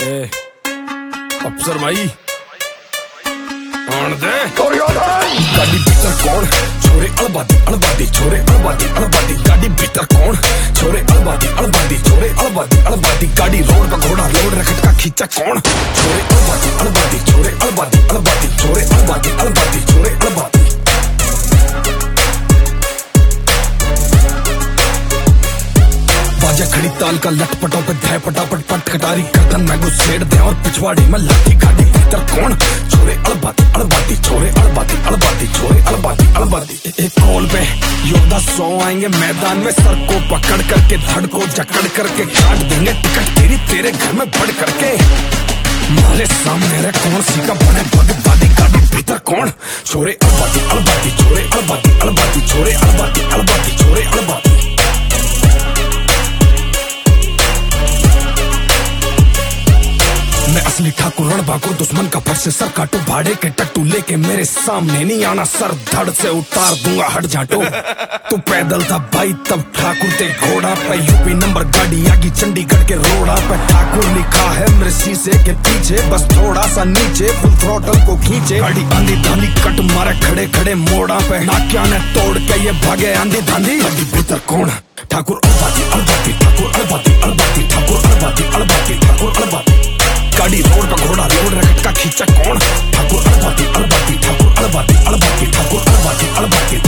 ए, अफसर भाई आन दे गाड़ी भीतर कौन छोरे अलबादी छोरे अलबादी गाड़ी भीतर कौन छोरे अलबादी छोरे अलबादी गाड़ी रोड का घोड़ा रोड रखट का खींचा कौन छोरे अलबादी छोरे अलबादी छोरे अलबादी छोरे अलबादी। बाजा खड़ी ताल का लटपटों पे धाय पटापट पट कटारी गर्दन में घुसेड़ दे और पिछवाड़ी में लाठी गाड़ी भीतर कौन छोरे अलबादी छोरे अलबादी छोरे अलबादी। एक कॉल पे योद्धा 100 आएंगे मैदान में सर को पकड़ करके धड़ को जकड़ करके काट देंगे टिकट तेरे घर में बढ़ करके मारे सामने रे कौन सी का बने बगदादी गाड़ी भीतर कौन छोरे अलबादी छोरे अलबादी छोरे अलबादी छोरे अलबादी। मैं असली ठाकुर रणबाकुर दुश्मन का फर से सर काटू भाड़े के टट्टू लेके मेरे सामने नहीं आना सर धड़ से उतार दूंगा हट जाटो। तू पैदल था भाई तब ठाकुर ते घोड़ा पे यूपी नंबर गाड़ी आगी चंडीगढ़ के रोड़ा पे ठाकुर लिखा है मेरे शीशे के पीछे बस थोड़ा सा नीचे फुल थ्रोटल को खींचे गाड़ी आंधी धांधी कट मारे खड़े खड़े मोड़ा पे नाक्या ने तोड़ के ये भागे आंधी धांधी गाड़ी भीतर कौन ठाकुर अलबादी ठाकुर अलबादी ठाकुर अलबादी गाड़ी रोड का घोड़ा रोड रखट का खींचा कौन ठाकुर अलबादी ठाकुर अलबादी ठाकुर अलबादी।